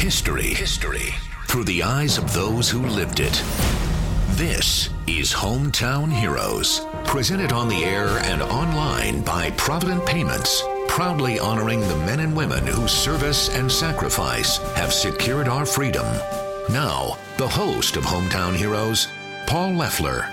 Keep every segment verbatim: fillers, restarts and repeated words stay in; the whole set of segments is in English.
History. History. Through the eyes of those who lived it. This is Hometown Heroes. Presented on the air and online by Provident Payments. Proudly honoring the men and women whose service and sacrifice have secured our freedom. Now, the host of Hometown Heroes, Paul Leffler.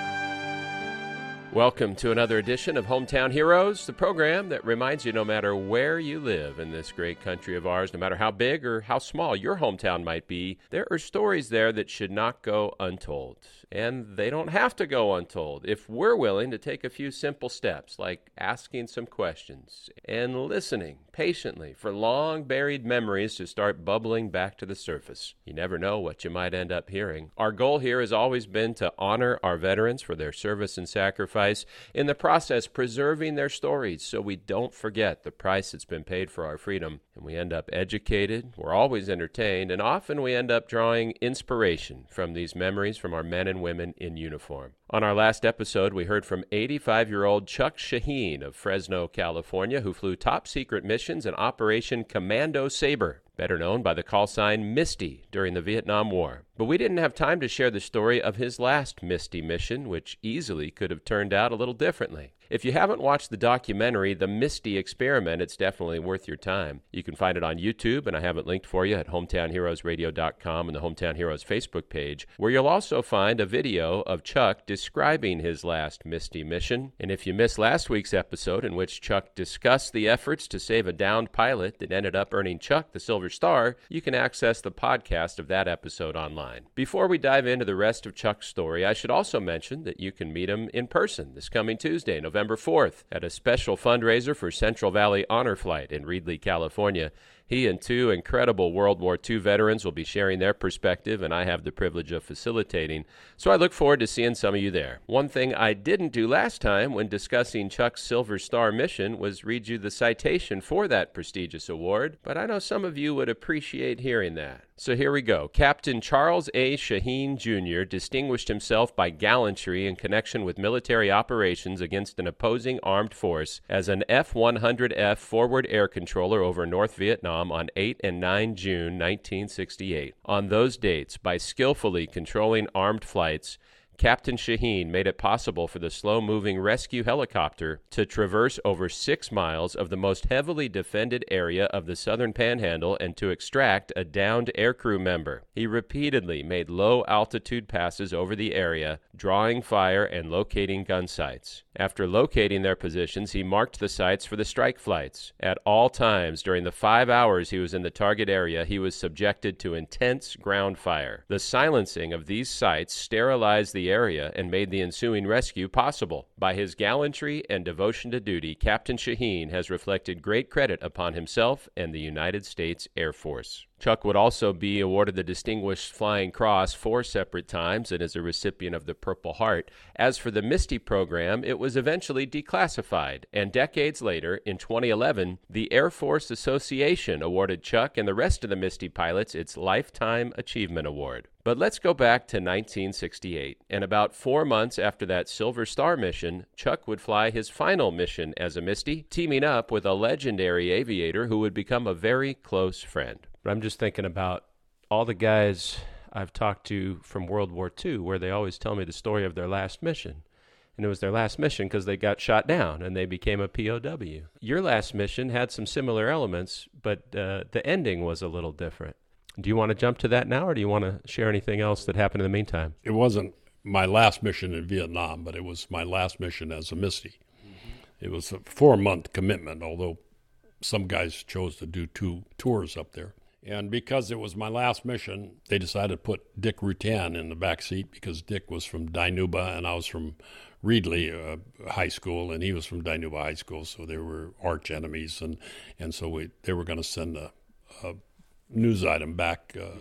Welcome to another edition of Hometown Heroes, the program that reminds you no matter where you live in this great country of ours, no matter how big or how small your hometown might be, there are stories there that should not go untold. And they don't have to go untold if we're willing to take a few simple steps, like asking some questions and listening patiently for long-buried memories to start bubbling back to the surface. You never know what you might end up hearing. Our goal here has always been to honor our veterans for their service and sacrifice, in the process preserving their stories so we don't forget the price that's been paid for our freedom. And we end up educated, we're always entertained, and often we end up drawing inspiration from these memories from our men and women in uniform. On our last episode, we heard from eighty-five-year-old Chuck Shaheen of Fresno, California, who flew top-secret missions in Operation Commando Sabre, better known by the call sign Misty, during the Vietnam War. But we didn't have time to share the story of his last Misty mission, which easily could have turned out a little differently. If you haven't watched the documentary, The Misty Experiment, it's definitely worth your time. You can find it on YouTube, and I have it linked for you at hometown heroes radio dot com and the Hometown Heroes Facebook page, where you'll also find a video of Chuck describing his last Misty mission. And if you missed last week's episode, in which Chuck discussed the efforts to save a downed pilot that ended up earning Chuck the Silver Star, you can access the podcast of that episode online. Before we dive into the rest of Chuck's story, I should also mention that you can meet him in person this coming Tuesday, November fourth, at a special fundraiser for Central Valley Honor Flight in Reedley, California. He and two incredible World War Two veterans will be sharing their perspective, and I have the privilege of facilitating. So I look forward to seeing some of you there. One thing I didn't do last time when discussing Chuck's Silver Star mission was read you the citation for that prestigious award, but I know some of you would appreciate hearing that. So here we go. Captain Charles A. Shaheen, Junior distinguished himself by gallantry in connection with military operations against an opposing armed force as an F one hundred F forward air controller over North Vietnam on eight and nine June nineteen sixty-eight. On those dates, by skillfully controlling armed flights, Captain Shaheen made it possible for the slow-moving rescue helicopter to traverse over six miles of the most heavily defended area of the southern panhandle and to extract a downed aircrew member. He repeatedly made low-altitude passes over the area, drawing fire and locating gun sites. After locating their positions, he marked the sites for the strike flights. At all times during the five hours he was in the target area, he was subjected to intense ground fire. The silencing of these sites sterilized the area and made the ensuing rescue possible. By his gallantry and devotion to duty, Captain Shaheen has reflected great credit upon himself and the United States Air Force. Chuck would also be awarded the Distinguished Flying Cross four separate times and is a recipient of the Purple Heart. As for the Misty program, it was eventually declassified, and decades later, in twenty eleven, the Air Force Association awarded Chuck and the rest of the Misty pilots its Lifetime Achievement Award. But let's go back to nineteen sixty-eight, and about four months after that Silver Star mission, Chuck would fly his final mission as a Misty, teaming up with a legendary aviator who would become a very close friend. But I'm just thinking about all the guys I've talked to from World War Two, where they always tell me the story of their last mission. And it was their last mission because they got shot down and they became a P O W. Your last mission had some similar elements, but uh, the ending was a little different. Do you want to jump to that now, or do you want to share anything else that happened in the meantime? It wasn't my last mission in Vietnam, but it was my last mission as a Misty. Mm-hmm. It was a four-month commitment, although some guys chose to do two tours up there. And because it was my last mission, they decided to put Dick Rutan in the back seat because Dick was from Dinuba and I was from Reedley uh, High School, and he was from Dinuba High School, so they were arch enemies, and, and so we, they were going to send a, a news item back, uh,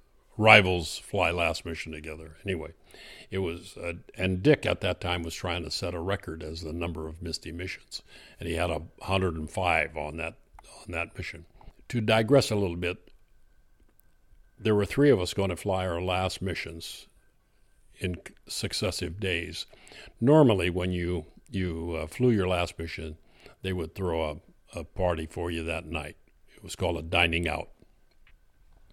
rivals fly last mission together. Anyway, it was, uh, and Dick at that time was trying to set a record as the number of Misty missions, and he had a one hundred five on that on that mission. To digress a little bit, there were three of us going to fly our last missions in successive days. Normally, when you you uh, flew your last mission, they would throw a, a party for you that night. It was called a dining out.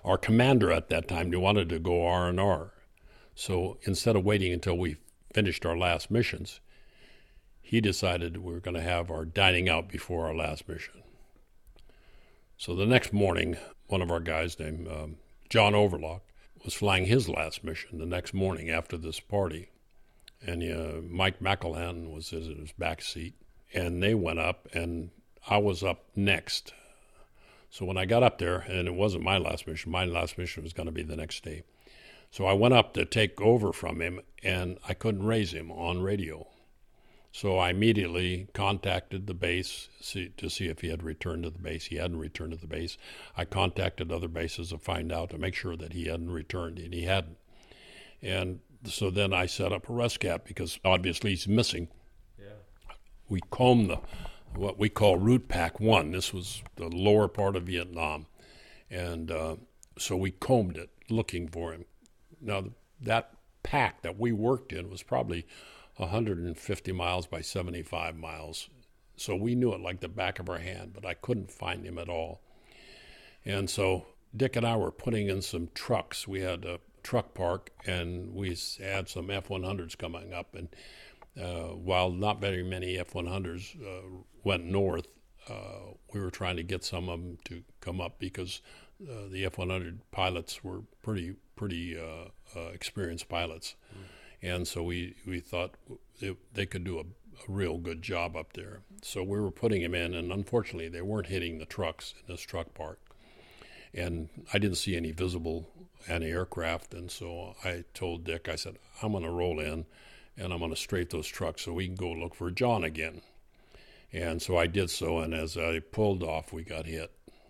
our commander at that time, he wanted to go R and R. So instead of waiting until we finished our last missions, he decided we were going to have our dining out before our last mission. So the next morning, one of our guys named um, John Overlock was flying his last mission the next morning after this party. And uh, Mike McElhan was in his back seat. And they went up, and I was up next. So when I got up there, and it wasn't my last mission, my last mission was going to be the next day. So I went up to take over from him, and I couldn't raise him on radio. So I immediately contacted the base see, to see if he had returned to the base. He hadn't returned to the base. I contacted other bases to find out, to make sure that he hadn't returned, and he hadn't. And so then I set up a rescue because obviously he's missing. Yeah. We combed the what we call Route Pack One. This was the lower part of Vietnam, and uh, so we combed it looking for him. Now that pack that we worked in was probably one hundred fifty miles by seventy-five miles, so we knew it like the back of our hand. But I couldn't find him at all, and so Dick and I were putting in some trucks. We had a truck park, and we had some F one hundreds coming up, and uh, while not very many F one hundreds uh, went north, uh, we were trying to get some of them to come up because uh, the F one hundred pilots were pretty pretty uh, uh, experienced pilots, mm. and so we, we thought they, they could do a, a real good job up there. So we were putting them in, and unfortunately they weren't hitting the trucks in this truck park, and I didn't see any visible anti-aircraft, and so I told Dick, I said, I'm going to roll in and I'm going to straight those trucks so we can go look for John again. And so I did so, and as I pulled off, we got hit.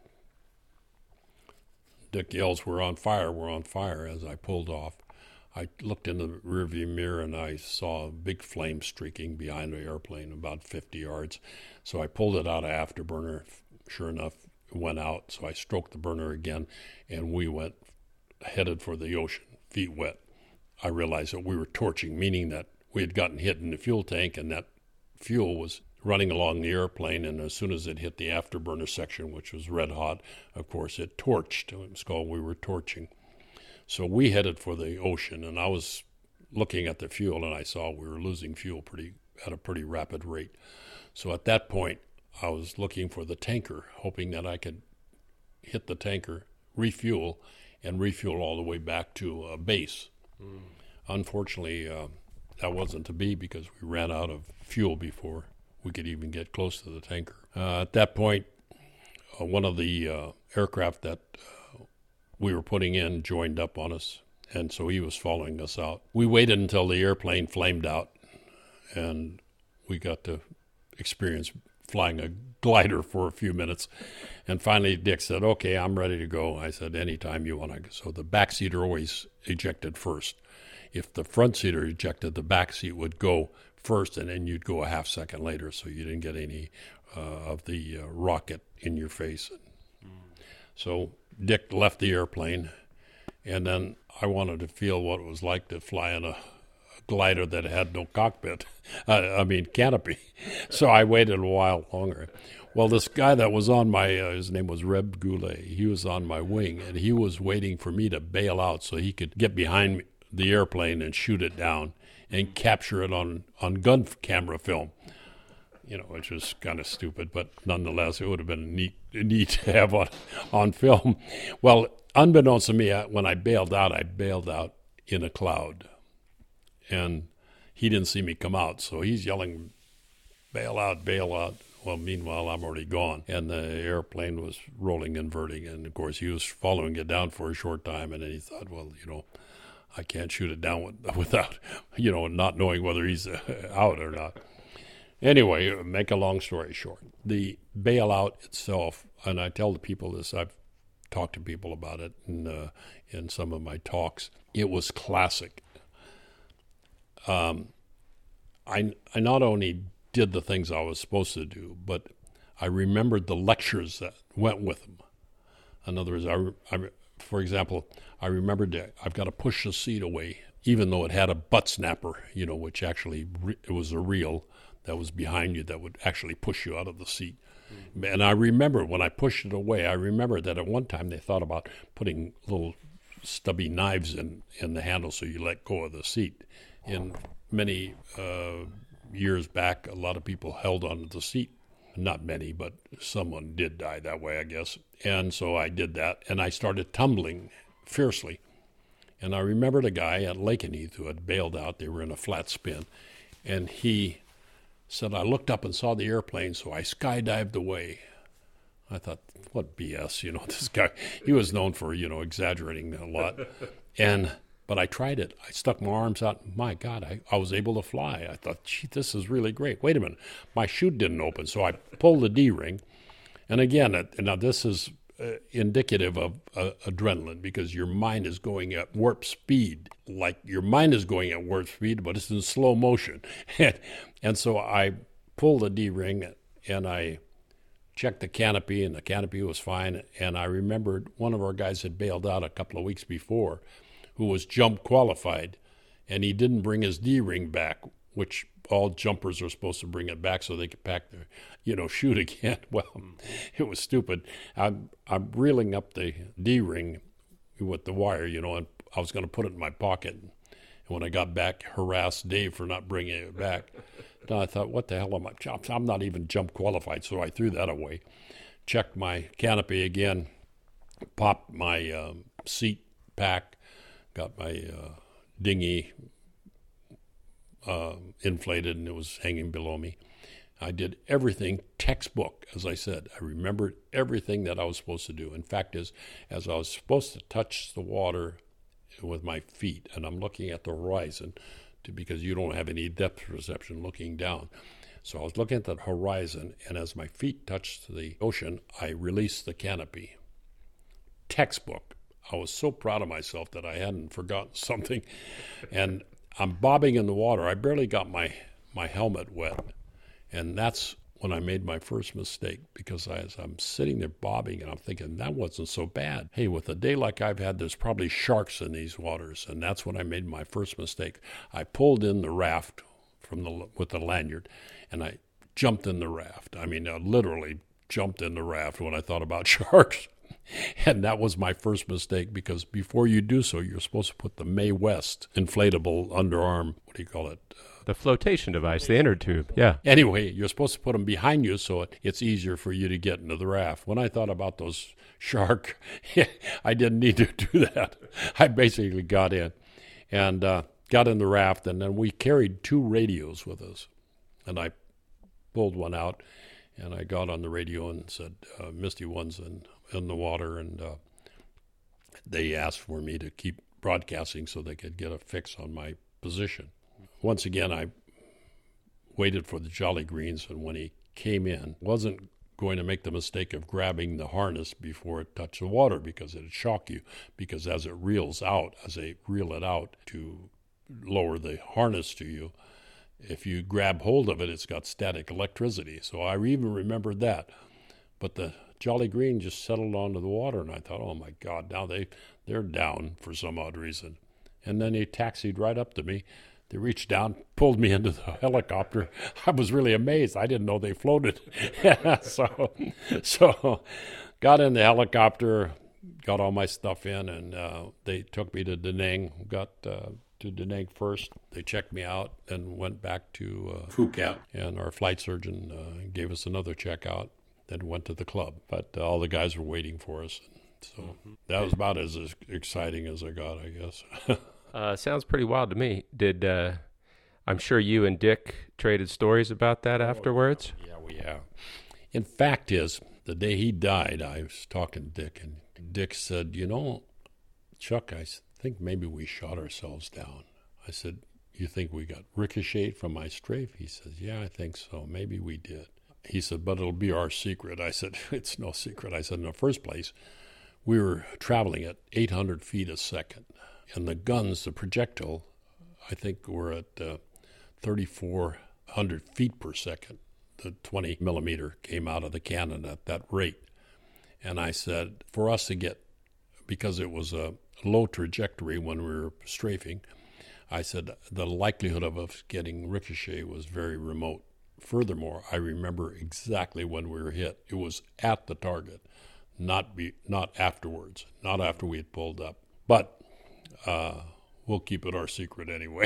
Dick yells, we're on fire, we're on fire, as I pulled off. I looked in the rearview mirror, and I saw a big flame streaking behind the airplane about fifty yards. So I pulled it out of afterburner. Sure enough, it went out, so I stroked the burner again, and we went headed for the ocean, feet wet. I realized that we were torching, meaning that we had gotten hit in the fuel tank, and that fuel was running along the airplane, and as soon as it hit the afterburner section, which was red hot, of course, it torched. It was called we were torching. So we headed for the ocean, and I was looking at the fuel, and I saw we were losing fuel pretty at a pretty rapid rate. So at that point, I was looking for the tanker, hoping that I could hit the tanker, refuel, and refuel all the way back to uh, base. Mm. Unfortunately, uh, that wasn't to be because we ran out of fuel before we could even get close to the tanker. Uh, at that point, uh, one of the uh, aircraft that uh, we were putting in joined up on us, and so he was following us out. We waited until the airplane flamed out, and we got to experience flying a glider for a few minutes. And finally, Dick said, okay, I'm ready to go. I said, anytime you want to. So the back seater always ejected first. If the front seater ejected, the back seat would go first, and then you'd go a half second later, so you didn't get any uh, of the uh, rocket in your face. Mm. So Dick left the airplane, and then I wanted to feel what it was like to fly in a, a glider that had no cockpit, uh, I mean canopy. So I waited a while longer. Well, this guy that was on my, uh, his name was Reb Goulet, he was on my wing, and he was waiting for me to bail out so he could get behind me, the airplane, and shoot it down and capture it on, on gun camera film, you know, which was kind of stupid, but nonetheless, it would have been neat, neat to have on, on film. Well, unbeknownst to me, I, when I bailed out, I bailed out in a cloud, and he didn't see me come out, so he's yelling, bail out, bail out. Well, meanwhile, I'm already gone, and the airplane was rolling, inverting, and of course, he was following it down for a short time, and then he thought, well, you know, I can't shoot it down without, you know, not knowing whether he's out or not. Anyway, make a long story short, the bailout itself, and I tell the people this, I've talked to people about it in, uh, in some of my talks, it was classic. Um, I, I not only did the things I was supposed to do, but I remembered the lectures that went with them. In other words, I, I for example, I remembered that I've got to push the seat away, even though it had a butt snapper, you know, which actually, re- it was a reel that was behind you that would actually push you out of the seat. Mm-hmm. And I remember when I pushed it away, I remember that at one time they thought about putting little stubby knives in, in the handle so you let go of the seat. In many uh, years back, a lot of people held onto the seat. Not many, but someone did die that way, I guess. And so I did that, and I started tumbling fiercely. And I remembered a guy at Lakenheath who had bailed out. They were in a flat spin. And he said, I looked up and saw the airplane, so I skydived away. I thought, what B S, you know, this guy, he was known for, you know, exaggerating a lot. And, but I tried it. I stuck my arms out. My God, I, I was able to fly. I thought, gee, this is really great. Wait a minute. My chute didn't open, so I pulled the D-ring. And again, it, now this is uh, indicative of uh, adrenaline, because your mind is going at warp speed. Like your mind is going at warp speed, but it's in slow motion. and, and so I pulled the D-ring, and I checked the canopy, and the canopy was fine. And I remembered one of our guys had bailed out a couple of weeks before, who was jump qualified, and he didn't bring his D-ring back, which all jumpers are supposed to bring it back so they could pack their, you know, chute again. Well, it was stupid. I'm, I'm reeling up the D-ring with the wire, you know, and I was going to put it in my pocket. And when I got back, harassed Dave for not bringing it back. Then I thought, what the hell am I? I'm not even jump qualified, so I threw that away. Checked my canopy again, popped my um, seat pack, got my uh, dinghy uh, inflated, and it was hanging below me. I did everything textbook, as I said. I remembered everything that I was supposed to do. In fact, is as I was supposed to touch the water with my feet, and I'm looking at the horizon, to, because you don't have any depth perception looking down. So I was looking at the horizon, and as my feet touched the ocean, I released the canopy. Textbook. I was so proud of myself that I hadn't forgotten something. And I'm bobbing in the water. I barely got my, my helmet wet. And that's when I made my first mistake, because I, as I'm sitting there bobbing, and I'm thinking, that wasn't so bad. Hey, with a day like I've had, there's probably sharks in these waters. And that's when I made my first mistake. I pulled in the raft from the with the lanyard, and I jumped in the raft. I mean, I literally jumped in the raft when I thought about sharks. And that was my first mistake, because before you do so, you're supposed to put the Mae West inflatable underarm, what do you call it? Uh, the flotation device, the inner tube, yeah. Anyway, you're supposed to put them behind you so it, it's easier for you to get into the raft. When I thought about those shark, I didn't need to do that. I basically got in and uh, got in the raft, and then we carried two radios with us. And I pulled one out, and I got on the radio and said, uh, Misty One's in, in the water, and uh, they asked for me to keep broadcasting so they could get a fix on my position. Once again, I waited for the Jolly Greens, and when he came in, wasn't going to make the mistake of grabbing the harness before it touched the water, because it'd shock you, because as it reels out, as they reel it out to lower the harness to you, if you grab hold of it, it's got static electricity. So I even remembered that. But the Jolly Green just settled onto the water, and I thought, oh, my God, now they, they're down for some odd reason. And then they taxied right up to me. They reached down, pulled me into the helicopter. I was really amazed. I didn't know they floated. so, so got in the helicopter, got all my stuff in, and uh, they took me to Da Nang, got... Uh, to Da Nang first. They checked me out and went back to uh, Phuket, and our flight surgeon uh, gave us another checkout, then went to the club. But uh, all the guys were waiting for us. So mm-hmm. that was about as, as exciting as I got, I guess. uh, sounds pretty wild to me. Did uh, I'm sure you and Dick traded stories about that afterwards? Oh, yeah, we have. In fact is, the day he died, I was talking to Dick, and Dick said, you know, Chuck, I think maybe we shot ourselves down. I said, you think we got ricocheted from my strafe? He says, yeah, I think so. Maybe we did. He said, but it'll be our secret. I said, it's no secret. I said, in the first place, we were traveling at eight hundred feet a second. And the guns, the projectile, I think were at uh, thirty-four hundred feet per second. The twenty millimeter came out of the cannon at that rate. And I said, for us to get, because it was a low trajectory when we were strafing, I said the likelihood of us getting ricochet was very remote furthermore, I remember exactly when we were hit. It was at the target, not be, not afterwards, not after we had pulled up. But uh, we'll keep it our secret anyway.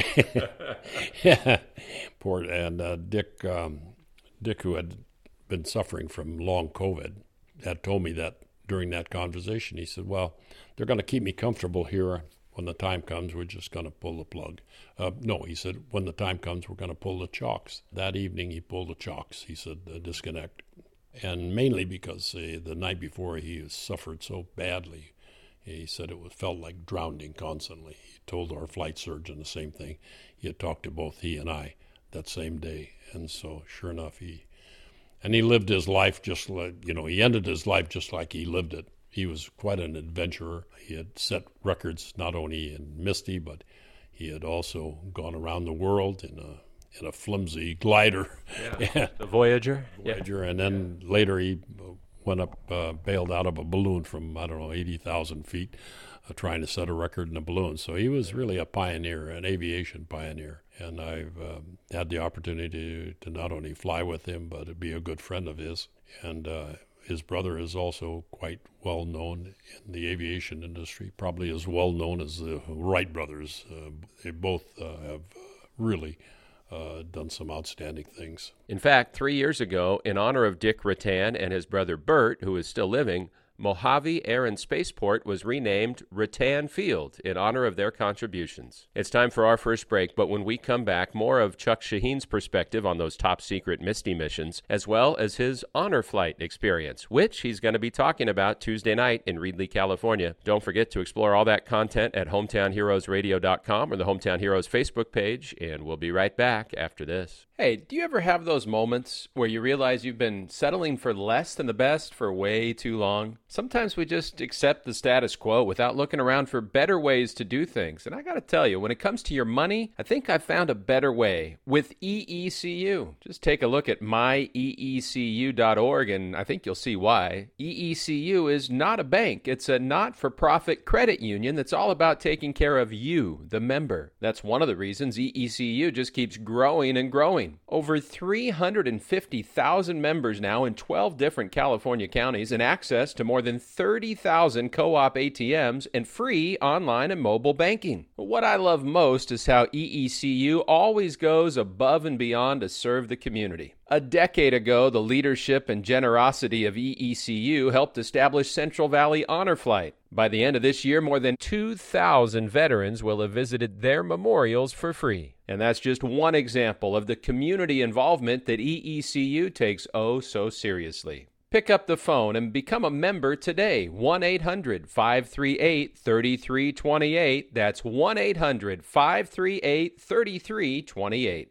Poor and uh, Dick, um, Dick, who had been suffering from long COVID, had told me that during that conversation. He said, "Well, they're going to keep me comfortable here. When the time comes, we're just going to pull the plug." Uh, no, he said, when the time comes, we're going to pull the chocks. That evening, he pulled the chocks. He said, uh, disconnect. And mainly because uh, the night before, he suffered so badly. He said it was, felt like drowning constantly. He told our flight surgeon the same thing. He had talked to both he and I that same day. And so, sure enough, he, and he lived his life just like, you know, he ended his life just like he lived it. He was quite an adventurer. He had set records not only in Misty, but he had also gone around the world in a in a flimsy glider. Yeah. The Voyager. Voyager, yeah. And then later he went up, uh, bailed out of a balloon from, I don't know, eighty thousand feet, uh, trying to set a record in a balloon. So he was really a pioneer, an aviation pioneer. And I've um, had the opportunity to, to not only fly with him, but to be a good friend of his. And uh, his brother is also quite well known in the aviation industry, probably as well known as the Wright brothers. Uh, they both uh, have really uh, done some outstanding things. In fact, three years ago, in honor of Dick Rutan and his brother Bert, who is still living, Mojave Air and Spaceport was renamed Rutan Field in honor of their contributions. It's time for our first break, but when we come back, more of Chuck Shaheen's perspective on those top-secret Misty missions, as well as his honor flight experience, which he's going to be talking about Tuesday night in Reedley, California. Don't forget to explore all that content at hometown heroes radio dot com or the Hometown Heroes Facebook page, and we'll be right back after this. Hey, do you ever have those moments where you realize you've been settling for less than the best for way too long? Sometimes we just accept the status quo without looking around for better ways to do things. And I got to tell you, when it comes to your money, I think I've found a better way with E E C U. Just take a look at my E E C U dot org and I think you'll see why. E E C U is not a bank. It's a not-for-profit credit union that's all about taking care of you, the member. That's one of the reasons E E C U just keeps growing and growing. Over three hundred fifty thousand members now in twelve different California counties and access to more than thirty thousand co-op A T Ms and free online and mobile banking. What I love most is how E E C U always goes above and beyond to serve the community. A decade ago, the leadership and generosity of E E C U helped establish Central Valley Honor Flight. By the end of this year, more than two thousand veterans will have visited their memorials for free. And that's just one example of the community involvement that E E C U takes oh so seriously. Pick up the phone and become a member today. one eight hundred five three eight three three two eight. That's one eight hundred five three eight three three two eight.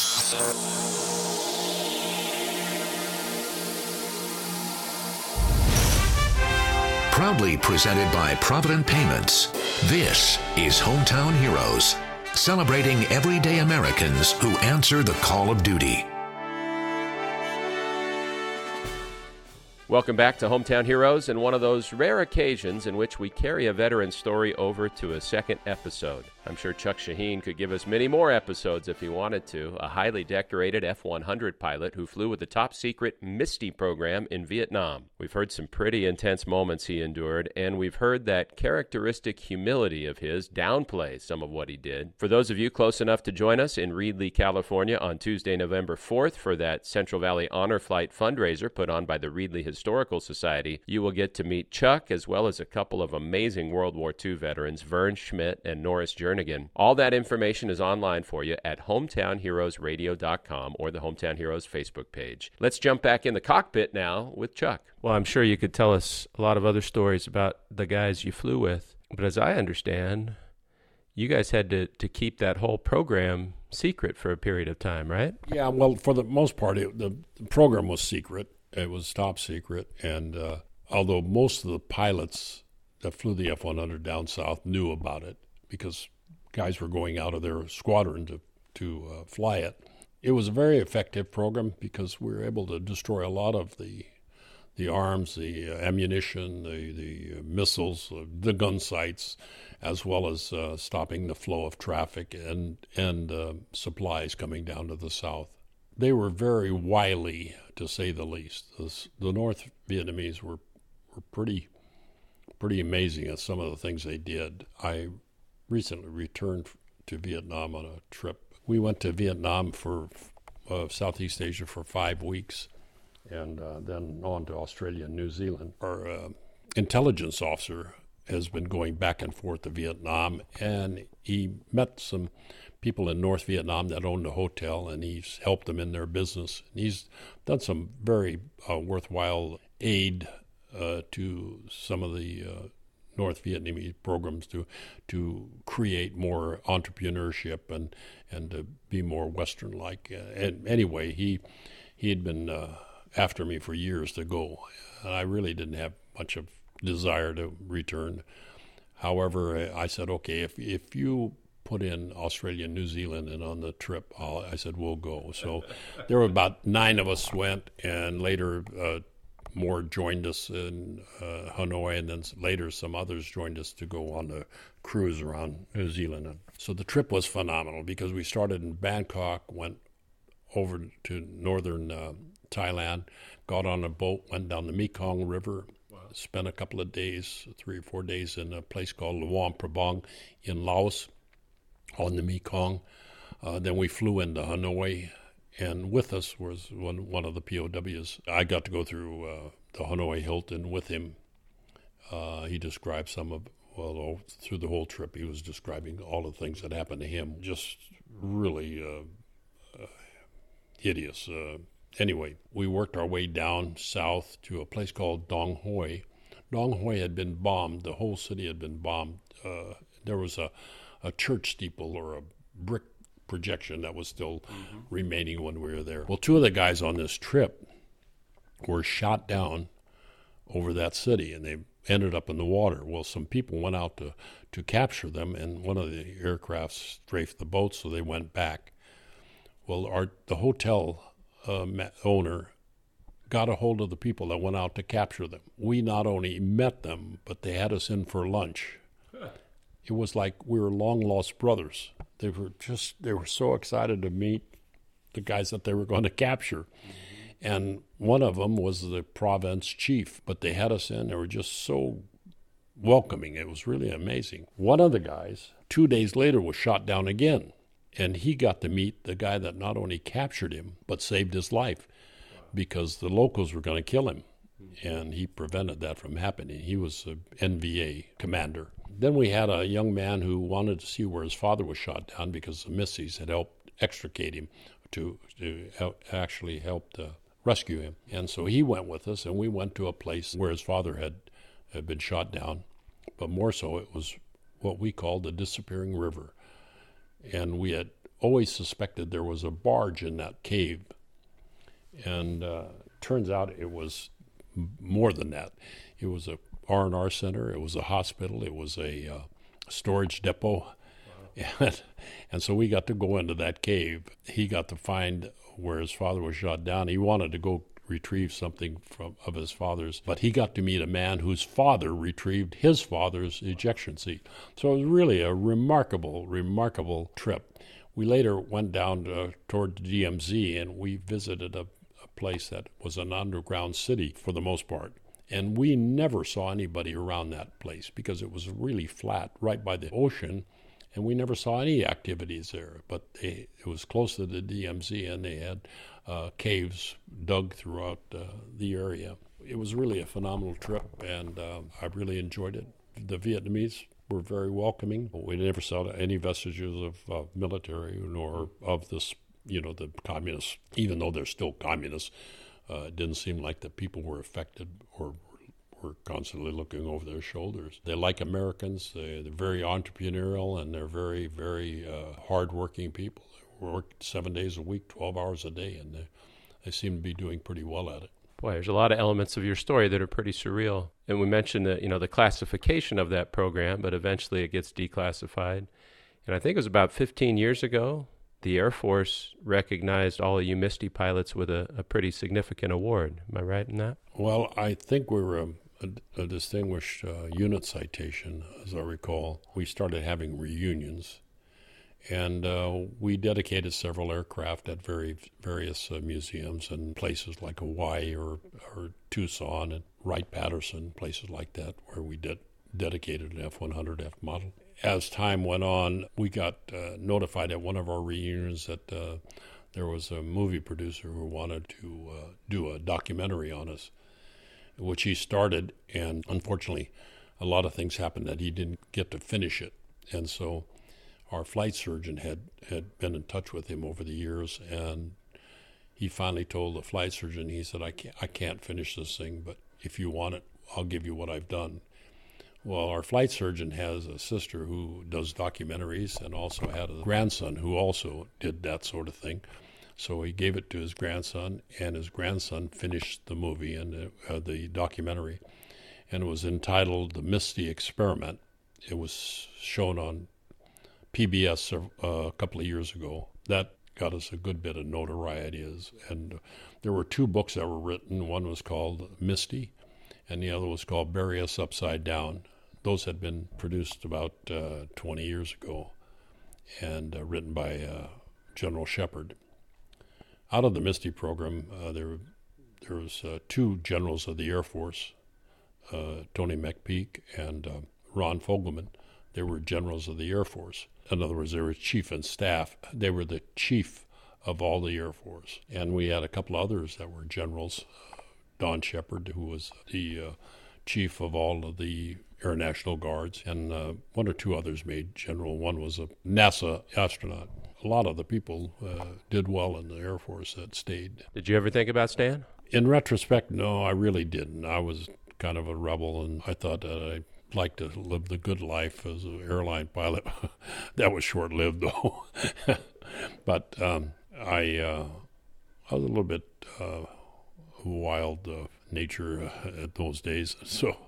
Proudly presented by Provident Payments, this is Hometown Heroes, celebrating everyday Americans who answer the call of duty. Welcome back to Hometown Heroes, and one of those rare occasions in which we carry a veteran story over to a second episode. I'm sure Chuck Shaheen could give us many more episodes if he wanted to. A highly decorated F one hundred pilot who flew with the top-secret Misty program in Vietnam. We've heard some pretty intense moments he endured, and we've heard that characteristic humility of his downplay some of what he did. For those of you close enough to join us in Reedley, California on Tuesday, November fourth for that Central Valley Honor Flight fundraiser put on by the Reedley Historical Society, you will get to meet Chuck as well as a couple of amazing World War Two veterans, Vern Schmidt and Norris Jernigan. All that information is online for you at hometown heroes radio dot com or the Hometown Heroes Facebook page. Let's jump back in the cockpit now with Chuck. Well, I'm sure you could tell us a lot of other stories about the guys you flew with, but as I understand, you guys had to, to keep that whole program secret for a period of time, right? Yeah, well, for the most part, it, the, the program was secret. It was top secret, and uh, although most of the pilots that flew the F one hundred down south knew about it because guys were going out of their squadron to, to uh, fly it, it was a very effective program because we were able to destroy a lot of the the arms, the uh, ammunition, the, the uh, missiles, uh, the gun sites, as well as uh, stopping the flow of traffic and, and uh, supplies coming down to the south. they were very wily, to say the least. The, the North Vietnamese were, were pretty, pretty amazing at some of the things they did. I recently returned to Vietnam on a trip. We went to Vietnam for uh, Southeast Asia for five weeks, and uh, then on to Australia and New Zealand. Our uh, intelligence officer has been going back and forth to Vietnam, and he met some people in North Vietnam that owned a hotel, and he's helped them in their business. And he's done some very uh, worthwhile aid uh, to some of the uh, North Vietnamese programs to to create more entrepreneurship and and to be more Western-like. Uh, and anyway, he he had been uh, after me for years to go, and I really didn't have much of desire to return. However, I said, okay, if if you put in Australia and New Zealand and on the trip, I'll, I said, we'll go. So there were about nine of us went, and later uh, more joined us in uh, Hanoi, and then later some others joined us to go on the cruise around New Zealand. So the trip was phenomenal because we started in Bangkok, went over to northern uh, Thailand, got on a boat, went down the Mekong River, wow. Spent a couple of days, three or four days in a place called Luang Prabang in Laos on the Mekong. Uh, then we flew into Hanoi, and with us was one one of the P O Ws. I got to go through uh, the Hanoi Hilton with him. Uh, he described some of, well, through the whole trip, he was describing all the things that happened to him. Just really uh, uh, hideous. Uh, anyway, we worked our way down south to a place called Dong Hoi. Dong Hoi had been bombed. The whole city had been bombed. Uh, there was a, a church steeple or a brick projection that was still mm-hmm. remaining when we were there. Well, two of the guys on this trip were shot down over that city, and they ended up in the water. Well, some people went out to, to capture them, and one of the aircraft strafed the boat, so they went back. Well, our the hotel uh, owner got a hold of the people that went out to capture them. We not only met them, but they had us in for lunch. It was like we were long-lost brothers. They were just, they were so excited to meet the guys that they were going to capture. Mm-hmm. And one of them was the province chief, but they had us in. They were just so welcoming. It was really amazing. One of the guys, two days later, was shot down again. And he got to meet the guy that not only captured him, but saved his life because the locals were going to kill him. And he prevented that from happening. He was an N V A commander. Then we had a young man who wanted to see where his father was shot down because the missies had helped extricate him to, to help, actually help uh, rescue him. And so he went with us, and we went to a place where his father had, had been shot down. But more so, it was what we called the Disappearing River. And we had always suspected there was a barge in that cave. And uh, turns out it was more than that. It was a R and R center, it was a hospital, it was a uh, storage depot. Wow. And, and so we got to go into that cave. He got to find where his father was shot down. He wanted to go retrieve something from of his father's, but he got to meet a man whose father retrieved his father's ejection seat. So it was really a remarkable, remarkable trip. We later went down to, toward the D M Z, and we visited a, a place that was an underground city for the most part. And we never saw anybody around that place because it was really flat right by the ocean, and we never saw any activities there. But they, it was close to the D M Z, and they had uh, caves dug throughout uh, the area. It was really a phenomenal trip, and uh, I really enjoyed it. The Vietnamese were very welcoming. We never saw any vestiges of uh, military nor of this, you know, the communists, even though they're still communists. Uh, it didn't seem like the people were affected or were constantly looking over their shoulders. They like Americans. They, they're very entrepreneurial, and they're very, very uh, hardworking people. They work seven days a week, twelve hours a day, and they, they seem to be doing pretty well at it. Boy, there's a lot of elements of your story that are pretty surreal. And we mentioned the, you know, the classification of that program, but eventually it gets declassified. And I think it was about fifteen years ago, the Air Force recognized all of you Misty pilots with a, a pretty significant award. Am I right in that? Well, I think we were a, a, a distinguished uh, unit citation, as I recall. We started having reunions, And uh, we dedicated several aircraft at very various uh, museums and places like Hawaii or, or Tucson and Wright-Patterson, places like that, where we did dedicated an F one hundred F model. As time went on, we got uh, notified at one of our reunions that uh, there was a movie producer who wanted to uh, do a documentary on us, which he started, and unfortunately, a lot of things happened that he didn't get to finish it. And so our flight surgeon had, had been in touch with him over the years, and he finally told the flight surgeon, he said, I can't, I can't finish this thing, but if you want it, I'll give you what I've done. Well, our flight surgeon has a sister who does documentaries and also had a grandson who also did that sort of thing. So he gave it to his grandson, and his grandson finished the movie and uh, the documentary. And it was entitled The Misty Experiment. It was shown on P B S uh, a couple of years ago. That got us a good bit of notoriety. And there were two books that were written. One was called Misty, and the other was called Bury Us Upside Down. Those had been produced about uh, twenty years ago and uh, written by uh, General Shepard. Out of the Misty program, uh, there, there was uh, two generals of the Air Force, uh, Tony McPeak and uh, Ron Fogelman. They were generals of the Air Force. In other words, they were chief and staff. They were the chief of all the Air Force. And we had a couple others that were generals. Uh, Don Shepard, who was the uh, chief of all of the Air National Guards, and uh, one or two others made general. One was a NASA astronaut. A lot of the people uh, did well in the Air Force that stayed. Did you ever think about Stan? In retrospect, no, I really didn't. I was kind of a rebel, and I thought that I'd like to live the good life as an airline pilot. That was short-lived, though. But um, I, uh, I was a little bit uh, wild uh, nature uh, at those days, so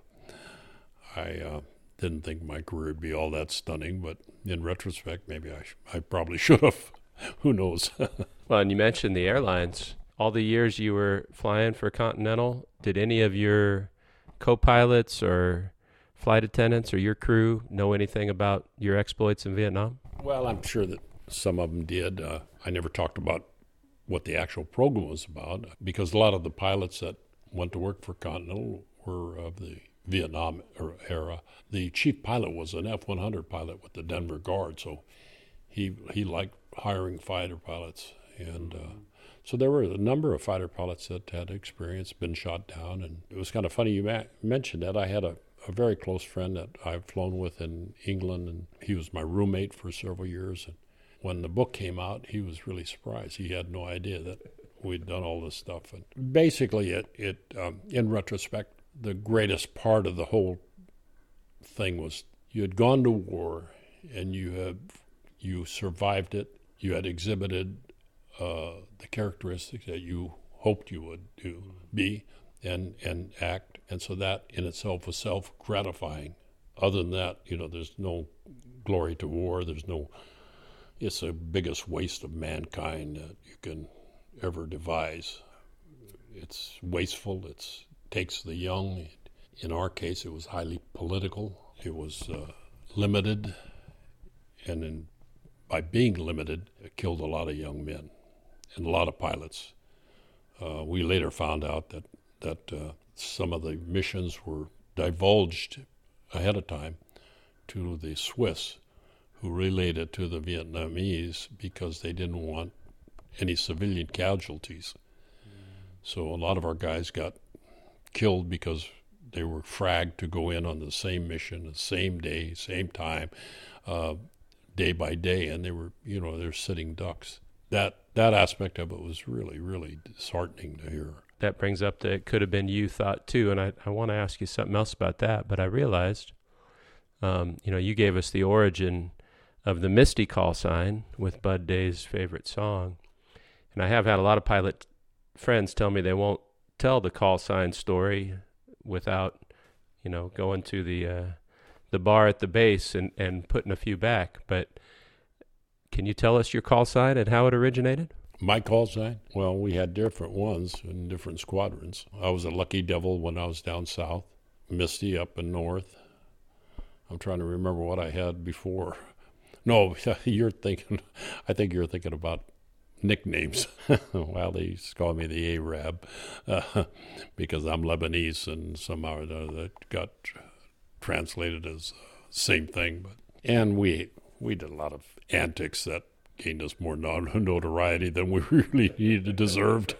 I uh, didn't think my career would be all that stunning, but in retrospect, maybe I, sh- I probably should have. Who knows? Well, and you mentioned the airlines. All the years you were flying for Continental, did any of your co-pilots or flight attendants or your crew know anything about your exploits in Vietnam? Well, I'm sure that some of them did. Uh, I never talked about what the actual program was about, because a lot of the pilots that went to work for Continental were of the Vietnam era. The chief pilot was an F one hundred pilot with the Denver Guard, so he he liked hiring fighter pilots. And uh, so there were a number of fighter pilots that had experience, been shot down. And it was kind of funny you ma- mentioned that. I had a, a very close friend that I've flown with in England, and he was my roommate for several years. And when the book came out, he was really surprised. He had no idea that we'd done all this stuff. And basically, it, it um, in retrospect, the greatest part of the whole thing was you had gone to war and you had you survived it. You had exhibited uh, the characteristics that you hoped you would do, be and and act, and so that in itself was self-gratifying. Other than that, you know, there's no glory to war. There's no. It's the biggest waste of mankind that you can ever devise. It's wasteful. It's takes the young. In our case, it was highly political. It was uh, limited, and in, by being limited, it killed a lot of young men and a lot of pilots. Uh, we later found out that that uh, some of the missions were divulged ahead of time to the Swiss, who relayed it to the Vietnamese because they didn't want any civilian casualties. Mm. So a lot of our guys got killed because they were fragged to go in on the same mission, the same day, same time, uh, day by day, and they were, you know, they're sitting ducks. That that aspect of it was really, really disheartening to hear. That brings up that it could have been you thought too, and I, I want to ask you something else about that, but I realized, um, you know, you gave us the origin of the Misty call sign with Bud Day's favorite song, and I have had a lot of pilot friends tell me they won't tell the call sign story without, you know, going to the uh, the bar at the base and, and putting a few back. But can you tell us your call sign and how it originated? My call sign? Well, we had different ones in different squadrons. I was a Lucky Devil when I was down south, Misty up in north. I'm trying to remember what I had before. No, you're thinking, I think you're thinking about nicknames. Well, they used to call me the Arab uh, because I'm Lebanese, and somehow that got translated as uh, same thing. But and we we did a lot of antics that gained us more notoriety than we really needed deserved.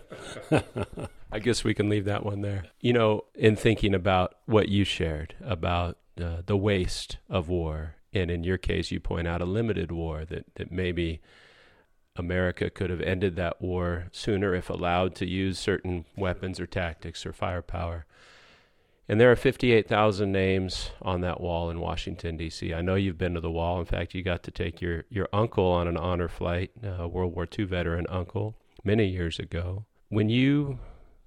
I guess we can leave that one there. You know, in thinking about what you shared about uh, the waste of war, and in your case, you point out a limited war, that, that maybe America could have ended that war sooner if allowed to use certain weapons or tactics or firepower. And there are fifty-eight thousand names on that wall in Washington, D C I know you've been to the wall. In fact, you got to take your, your uncle on an honor flight, a World War Two veteran uncle, many years ago. When you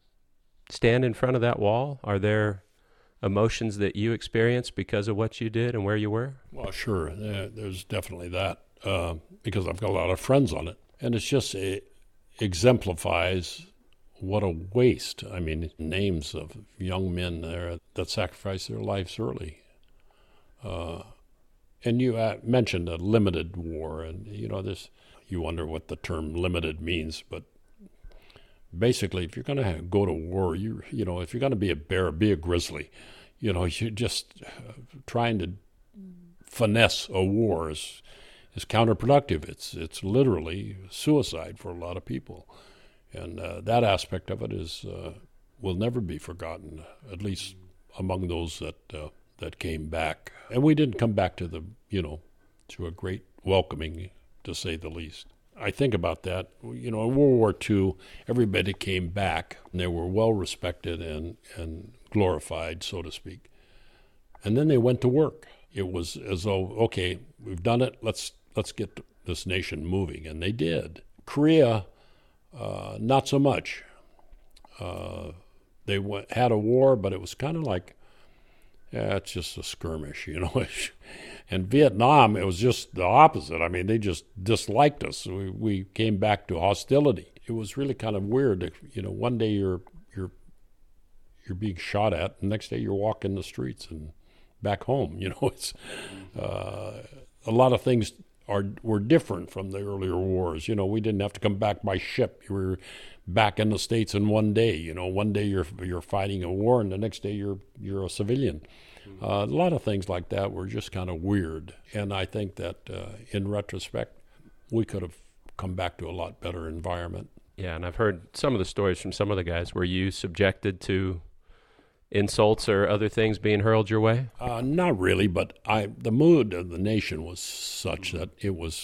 stand in front of that wall, are there emotions that you experience because of what you did and where you were? Well, sure. Uh, there's definitely that uh, because I've got a lot of friends on it. And it's just, it exemplifies what a waste. I mean, names of young men there that sacrificed their lives early. Uh, and you uh, mentioned a limited war, and, you know, this, you wonder what the term limited means, but basically, if you're going to go to war, you you know, if you're going to be a bear, be a grizzly. You know, you're just uh, trying to finesse a war is, is counterproductive. It's, it's literally suicide for a lot of people. And uh, that aspect of it is uh, will never be forgotten, at least among those that uh, that came back. And we didn't come back to the, you know, to a great welcoming, to say the least. I think about that. You know, in World War Two, everybody came back, and they were well respected and, and glorified, so to speak. And then they went to work. It was as though, okay, we've done it. Let's let's get this nation moving, and they did. Korea. Uh, not so much. Uh, they went, had a war, but it was kind of like, yeah, it's just a skirmish, you know. And Vietnam, it was just the opposite. I mean, they just disliked us. We, we came back to hostility. It was really kind of weird. You know, one day you're you're you're being shot at, and the next day you're walking the streets and back home. You know, it's uh, a lot of things. Are, were different from the earlier wars. You know, we didn't have to come back by ship. You were back in the States in one day. You know, one day you're you're fighting a war, and the next day you're you're a civilian. Uh, a lot of things like that were just kind of weird. And I think that uh, in retrospect, we could have come back to a lot better environment. Yeah, and I've heard some of the stories from some of the guys. Were you subjected to insults or other things being hurled your way? Uh, not really, but I the mood of the nation was such that it was,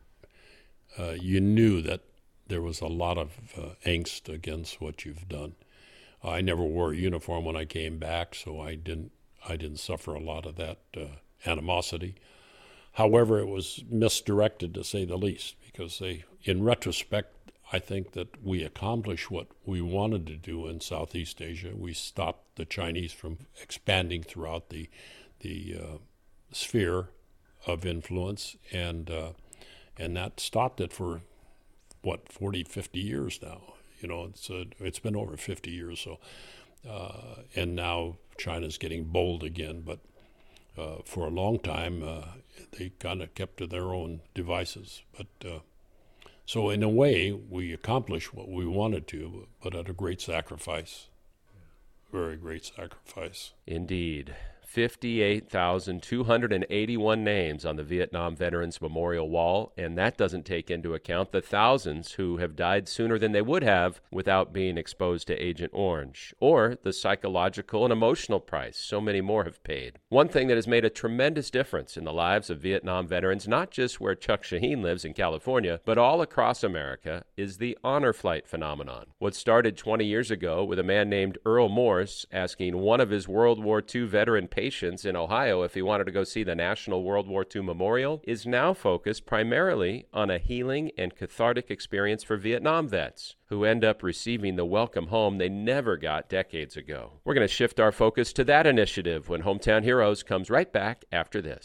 uh, you knew that there was a lot of uh, angst against what you've done. I never wore a uniform when I came back, so I didn't I didn't suffer a lot of that uh, animosity. However, it was misdirected, to say the least, because they, in retrospect, I think that we accomplished what we wanted to do in Southeast Asia. We stopped the Chinese from expanding throughout the the uh, sphere of influence, and uh, and that stopped it for, what, forty, fifty years now. You know, it's a, it's been over fifty years. So, uh, and now China's getting bold again, but uh, for a long time uh, they kind of kept to their own devices. But uh, So in a way, we accomplished what we wanted to, but at a great sacrifice. Very great sacrifice. Indeed. fifty-eight thousand two hundred eighty-one names on the Vietnam Veterans Memorial Wall, and that doesn't take into account the thousands who have died sooner than they would have without being exposed to Agent Orange, or the psychological and emotional price so many more have paid. One thing that has made a tremendous difference in the lives of Vietnam veterans, not just where Chuck Shaheen lives in California, but all across America, is the honor flight phenomenon. What started twenty years ago with a man named Earl Morse asking one of his World War Two veteran patients in Ohio if he wanted to go see the National World War Two Memorial, is now focused primarily on a healing and cathartic experience for Vietnam vets who end up receiving the welcome home they never got decades ago. We're going to shift our focus to that initiative when Hometown Heroes comes right back after this.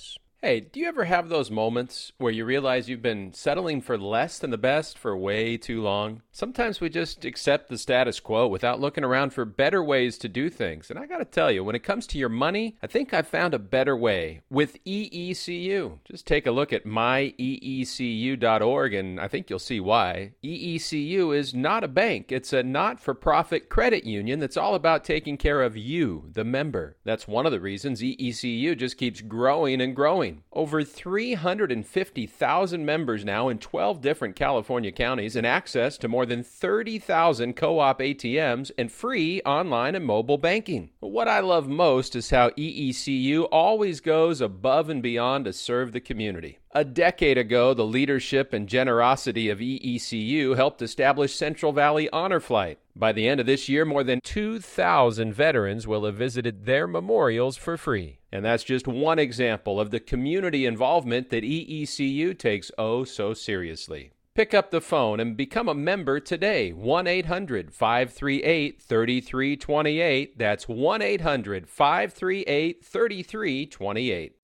Hey, do you ever have those moments where you realize you've been settling for less than the best for way too long? Sometimes we just accept the status quo without looking around for better ways to do things. And I got to tell you, when it comes to your money, I think I've found a better way with E E C U. Just take a look at my E E C U dot org and I think you'll see why. E E C U is not a bank. It's a not-for-profit credit union that's all about taking care of you, the member. That's one of the reasons E E C U just keeps growing and growing. Over three hundred fifty thousand members now in twelve different California counties and access to more than thirty thousand co-op A T Ms and free online and mobile banking. What I love most is how E E C U always goes above and beyond to serve the community. A decade ago, the leadership and generosity of E E C U helped establish Central Valley Honor Flight. By the end of this year, more than two thousand veterans will have visited their memorials for free. And that's just one example of the community involvement that E E C U takes oh so seriously. Pick up the phone and become a member today. one eight hundred five three eight three three two eight. That's one eight hundred five three eight three three two eight.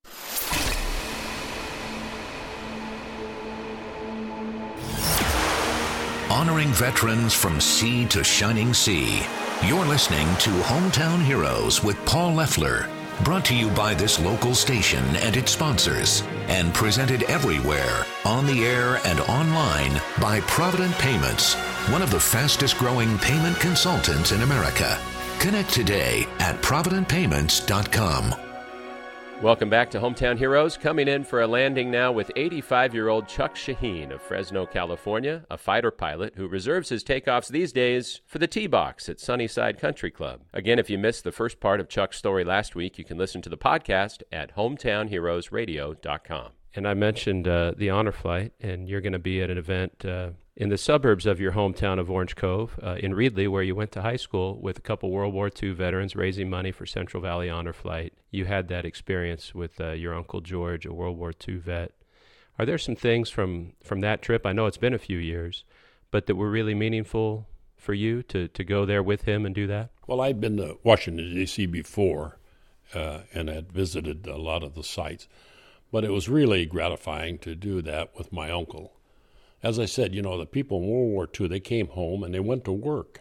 Honoring veterans from sea to shining sea. You're listening to Hometown Heroes with Paul Leffler. Brought to you by this local station and its sponsors. And presented everywhere, on the air and online, by Provident Payments, one of the fastest growing payment consultants in America. Connect today at provident payments dot com. Welcome back to Hometown Heroes. Coming in for a landing now with eighty-five-year-old Chuck Shaheen of Fresno, California, a fighter pilot who reserves his takeoffs these days for the T-Box at Sunnyside Country Club. Again, if you missed the first part of Chuck's story last week, you can listen to the podcast at hometown heroes radio dot com. And I mentioned uh, the Honor Flight, and you're going to be at an event uh, in the suburbs of your hometown of Orange Cove, uh, in Reedley, where you went to high school with a couple World War Two veterans raising money for Central Valley Honor Flight. You had that experience with uh, your Uncle George, a World War Two vet. Are there some things from, from that trip, I know it's been a few years, but that were really meaningful for you to, to go there with him and do that? Well, I'd been to Washington, D C before uh, and had visited a lot of the sites. But it was really gratifying to do that with my uncle. As I said, you know, the people in World War Two, they came home and they went to work.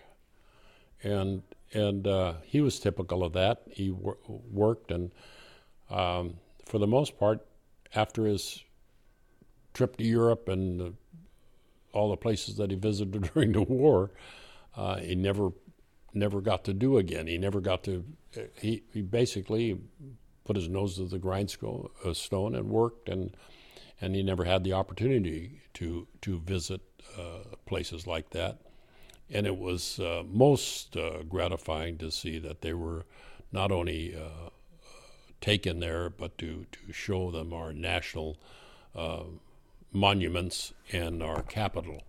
And and uh, he was typical of that. He wor- worked, and um, for the most part, after his trip to Europe and uh, all the places that he visited during the war, uh, he never never got to do again. He never got to, he, he basically put his nose to the grindstone uh, stone and worked, and and he never had the opportunity to to visit uh, places like that. And it was uh, most uh, gratifying to see that they were not only uh, taken there, but to, to show them our national uh, monuments and our capital.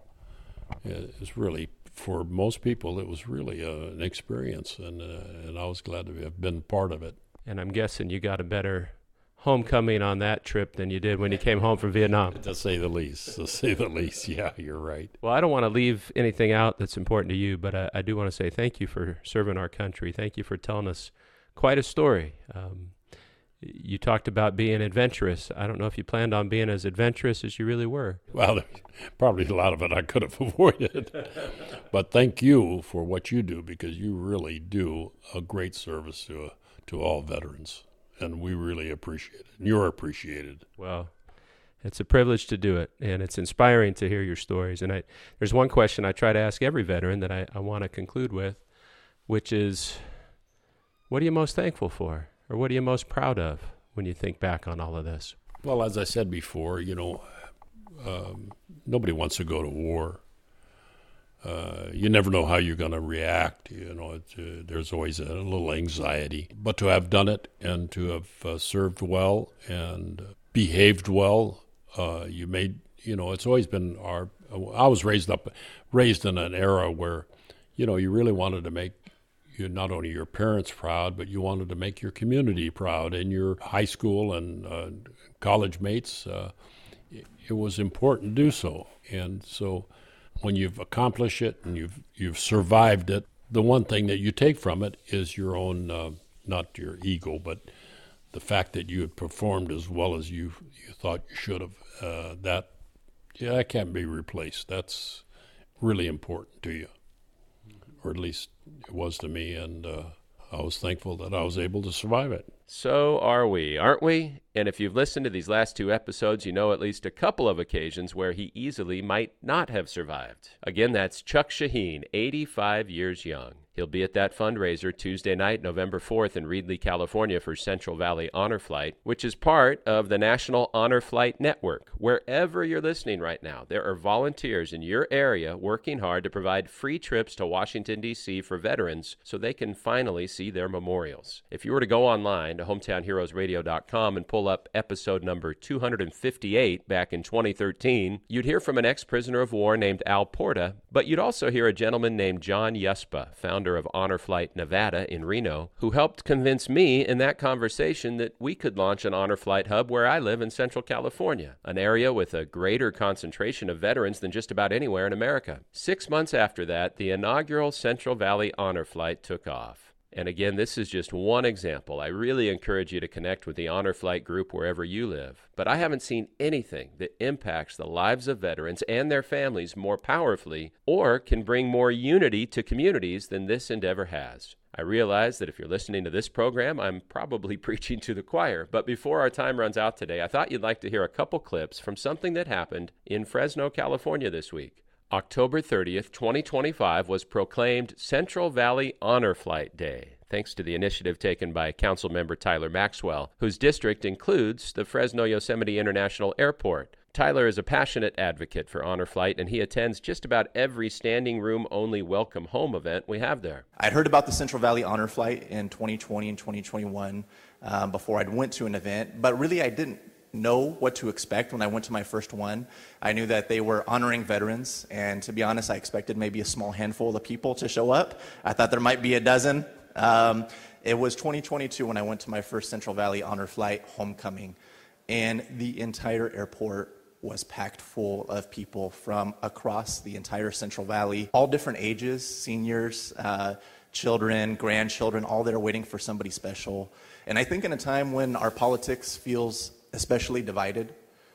It was really, for most people, it was really uh, an experience, and uh, and I was glad to have been part of it. And I'm guessing you got a better homecoming on that trip than you did when you came home from Vietnam. To say the least, to say the least, yeah, you're right. Well, I don't want to leave anything out that's important to you, but I, I do want to say thank you for serving our country. Thank you for telling us quite a story. Um, you talked about being adventurous. I don't know if you planned on being as adventurous as you really were. Well, probably a lot of it I could have avoided. But thank you for what you do, because you really do a great service to a to all veterans, and we really appreciate it. And you're appreciated. Well, it's a privilege to do it, and it's inspiring to hear your stories. And I, there's one question I try to ask every veteran that I, I want to conclude with, which is, what are you most thankful for, or what are you most proud of when you think back on all of this? Well, as I said before, you know, um, nobody wants to go to war. Uh, you never know how you're going to react. You know, it's, uh, there's always a little anxiety. But to have done it and to have uh, served well and behaved well, uh, you made, you know, it's always been our, I was raised up, raised in an era where, you know, you really wanted to make you not only your parents proud, but you wanted to make your community proud, and your high school and uh, college mates. Uh, it, it was important to do so. And so when you've accomplished it and you've you've survived it, the one thing that you take from it is your own, uh, not your ego, but the fact that you had performed as well as you you thought you should have, uh, that, yeah, that can't be replaced. That's really important to you, or at least it was to me, and uh, I was thankful that I was able to survive it. So are we, aren't we? And if you've listened to these last two episodes, you know at least a couple of occasions where he easily might not have survived. Again, that's Chuck Shaheen, eighty-five years young. He'll be at that fundraiser Tuesday night, November fourth in Reedley, California for Central Valley Honor Flight, which is part of the National Honor Flight Network. Wherever you're listening right now, there are volunteers in your area working hard to provide free trips to Washington, D C for veterans so they can finally see their memorials. If you were to go online to hometown heroes radio dot com and pull up episode number two hundred fifty-eight back in twenty thirteen, you'd hear from an ex-prisoner of war named Al Porta, but you'd also hear a gentleman named John Yuspa, founder of Honor Flight Nevada in Reno, who helped convince me in that conversation that we could launch an Honor Flight hub where I live in Central California, an area with a greater concentration of veterans than just about anywhere in America. Six months after that, the inaugural Central Valley Honor Flight took off. And again, this is just one example. I really encourage you to connect with the Honor Flight group wherever you live. But I haven't seen anything that impacts the lives of veterans and their families more powerfully or can bring more unity to communities than this endeavor has. I realize that if you're listening to this program, I'm probably preaching to the choir. But before our time runs out today, I thought you'd like to hear a couple clips from something that happened in Fresno, California this week. October thirtieth, twenty twenty-five was proclaimed Central Valley Honor Flight Day, thanks to the initiative taken by Councilmember Tyler Maxwell, whose district includes the Fresno Yosemite International Airport. Tyler is a passionate advocate for Honor Flight, and he attends just about every standing room only welcome home event we have there. I'd heard about the Central Valley Honor Flight in twenty twenty and twenty twenty-one um, before I went to an event, but really I didn't know what to expect when I went to my first one. I knew that they were honoring veterans, and to be honest, I expected maybe a small handful of people to show up. I thought there might be a dozen. Um, it was twenty twenty-two when I went to my first Central Valley Honor Flight homecoming, and the entire airport was packed full of people from across the entire Central Valley, all different ages, seniors, uh, children, grandchildren, all there waiting for somebody special. And I think in a time when our politics feels especially divided,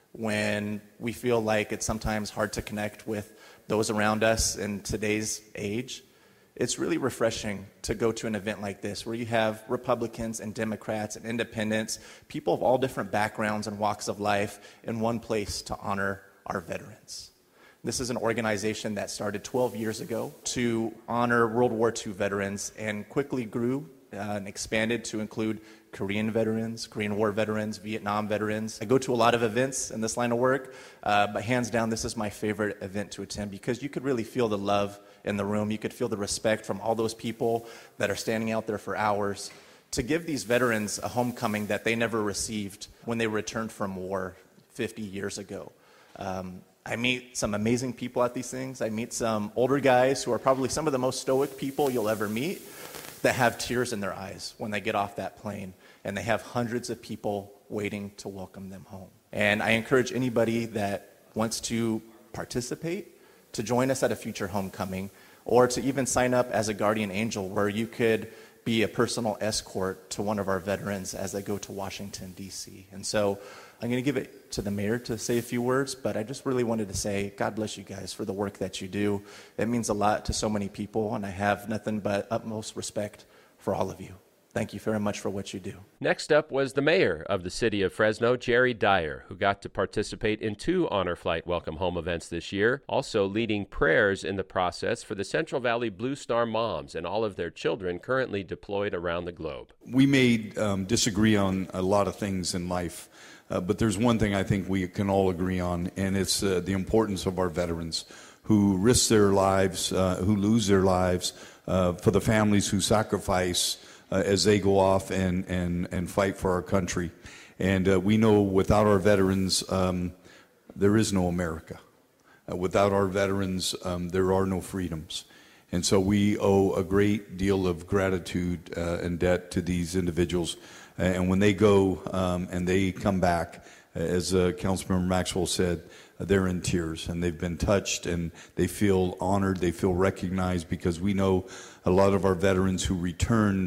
when we feel like it's sometimes hard to connect with those around us in today's age, it's really refreshing to go to an event like this where you have Republicans and Democrats and independents, people of all different backgrounds and walks of life in one place to honor our veterans. This is an organization that started twelve years ago to honor World War Two veterans and quickly grew uh, and expanded to include Korean veterans, Korean War veterans, Vietnam veterans. I go to a lot of events in this line of work, uh, but hands down, this is my favorite event to attend because you could really feel the love in the room. You could feel the respect from all those people that are standing out there for hours to give these veterans a homecoming that they never received when they returned from war fifty years ago. Um, I meet some amazing people at these things. I meet some older guys who are probably some of the most stoic people you'll ever meet that have tears in their eyes when they get off that plane, and they have hundreds of people waiting to welcome them home. And I encourage anybody that wants to participate to join us at a future homecoming, or to even sign up as a guardian angel where you could be a personal escort to one of our veterans as they go to Washington, D C. And so I'm going to give it to the mayor to say a few words, but I just really wanted to say, God bless you guys for the work that you do. It means a lot to so many people, and I have nothing but utmost respect for all of you. Thank you very much for what you do. Next up was the mayor of the city of Fresno, Jerry Dyer, who got to participate in two Honor Flight Welcome Home events this year, also leading prayers in the process for the Central Valley Blue Star moms and all of their children currently deployed around the globe. We may um, disagree on a lot of things in life, uh, but there's one thing I think we can all agree on, and it's uh, the importance of our veterans who risk their lives, uh, who lose their lives, uh, for the families who sacrifice Uh, as they go off and, and, and fight for our country. And uh, we know without our veterans, um, there is no America. Uh, without our veterans, um, there are no freedoms. And so we owe a great deal of gratitude uh, and debt to these individuals. Uh, and when they go um, and they come back, as uh, Councilmember Maxwell said, uh, they're in tears and they've been touched and they feel honored, they feel recognized, because we know a lot of our veterans who returned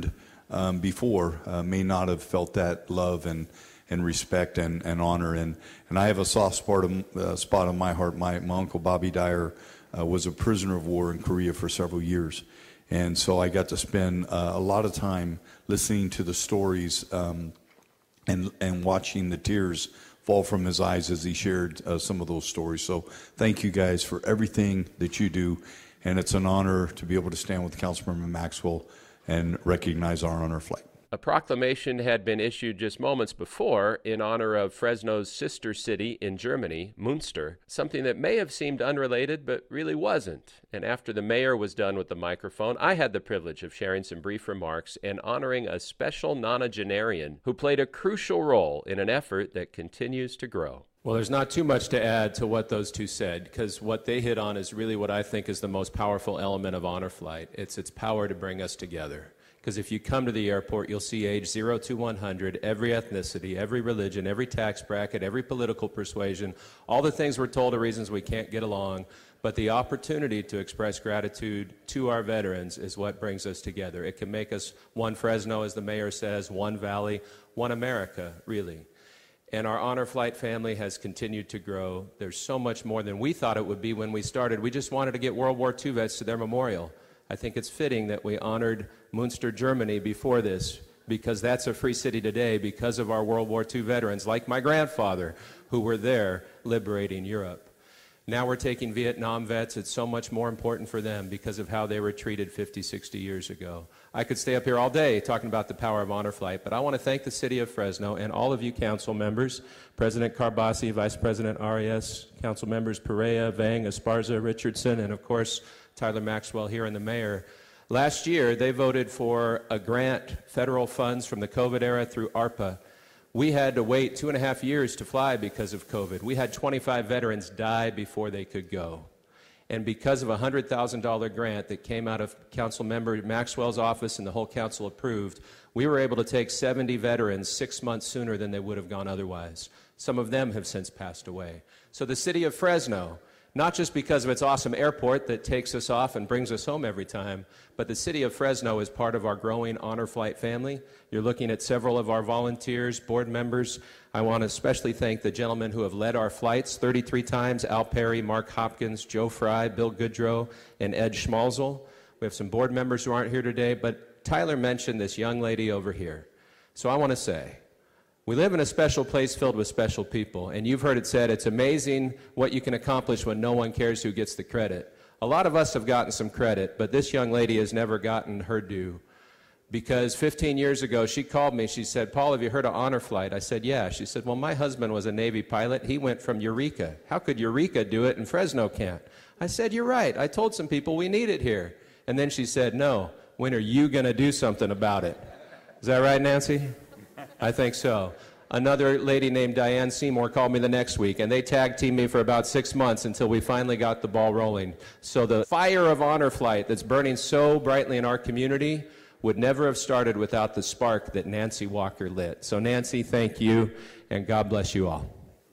um, before uh, may not have felt that love and, and respect and, and honor. And, and I have a soft spot, of, uh, spot in my heart. My, my uncle Bobby Dyer uh, was a prisoner of war in Korea for several years. And so I got to spend uh, a lot of time listening to the stories um, and, and watching the tears fall from his eyes as he shared uh, some of those stories. So thank you guys for everything that you do. And it's an honor to be able to stand with Councilmember Maxwell and recognize our honor flight. A proclamation had been issued just moments before in honor of Fresno's sister city in Germany, Münster, something that may have seemed unrelated but really wasn't. And after the mayor was done with the microphone, I had the privilege of sharing some brief remarks and honoring a special nonagenarian who played a crucial role in an effort that continues to grow. Well, there's not too much to add to what those two said, because what they hit on is really what I think is the most powerful element of Honor Flight. It's its power to bring us together. Because if you come to the airport, you'll see age zero to one hundred, every ethnicity, every religion, every tax bracket, every political persuasion, all the things we're told are reasons we can't get along. But the opportunity to express gratitude to our veterans is what brings us together. It can make us one Fresno, as the mayor says, one Valley, one America, really. And our Honor Flight family has continued to grow. There's so much more than we thought it would be when we started. We just wanted to get World War Two vets to their memorial. I think it's fitting that we honored Münster, Germany before this, because that's a free city today because of our World War Two veterans, like my grandfather, who were there liberating Europe. Now we're taking Vietnam vets. It's so much more important for them because of how they were treated fifty, sixty years ago. I could stay up here all day talking about the power of Honor Flight, but I want to thank the city of Fresno and all of you council members, President Carbasi, Vice President Arias, council members Perea, Vang, Esparza, Richardson, and of course, Tyler Maxwell here and the mayor. Last year, they voted for a grant, federal funds from the COVID era through ARPA. We had to wait two and a half years to fly because of COVID. We had twenty-five veterans die before they could go. And because of a one hundred thousand dollars grant that came out of Council Member Maxwell's office and the whole council approved, we were able to take seventy veterans six months sooner than they would have gone otherwise. Some of them have since passed away. So the city of Fresno, not just because of its awesome airport that takes us off and brings us home every time, but the city of Fresno is part of our growing Honor Flight family. You're looking at several of our volunteers, board members. I want to especially thank the gentlemen who have led our flights thirty-three times, Al Perry, Mark Hopkins, Joe Fry, Bill Goodrow, and Ed Schmalzel. We have some board members who aren't here today, but Tyler mentioned this young lady over here. So I want to say, we live in a special place filled with special people, and you've heard it said, it's amazing what you can accomplish when no one cares who gets the credit. A lot of us have gotten some credit, but this young lady has never gotten her due. Because fifteen years ago, she called me, she said, Paul, have you heard of Honor Flight? I said, yeah. She said, well, my husband was a Navy pilot. He went from Eureka. How could Eureka do it and Fresno can't? I said, you're right. I told some people we need it here. And then she said, no, when are you going to do something about it? Is that right, Nancy? I think so. Another lady named Diane Seymour called me the next week, and they tag teamed me for about six months until we finally got the ball rolling. So the fire of Honor Flight that's burning so brightly in our community would never have started without the spark that Nancy Walker lit. So Nancy, thank you, and God bless you all.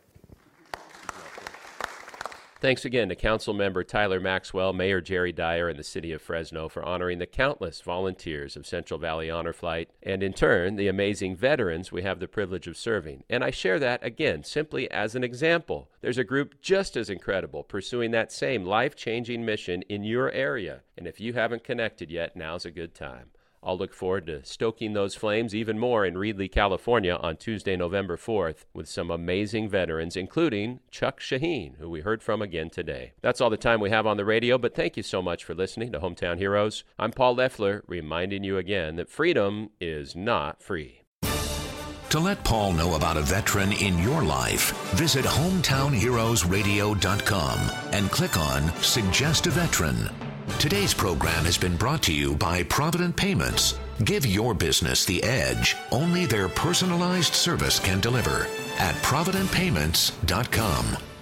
Thanks again to Council Member Tyler Maxwell, Mayor Jerry Dyer, and the City of Fresno for honoring the countless volunteers of Central Valley Honor Flight, and in turn, the amazing veterans we have the privilege of serving. And I share that, again, simply as an example. There's a group just as incredible pursuing that same life-changing mission in your area. And if you haven't connected yet, now's a good time. I'll look forward to stoking those flames even more in Reedley, California on Tuesday, November fourth with some amazing veterans, including Chuck Shaheen, who we heard from again today. That's all the time we have on the radio, but thank you so much for listening to Hometown Heroes. I'm Paul Leffler, reminding you again that freedom is not free. To let Paul know about a veteran in your life, visit hometown heroes radio dot com and click on Suggest a Veteran. Today's program has been brought to you by Provident Payments. Give your business the edge only their personalized service can deliver at provident payments dot com.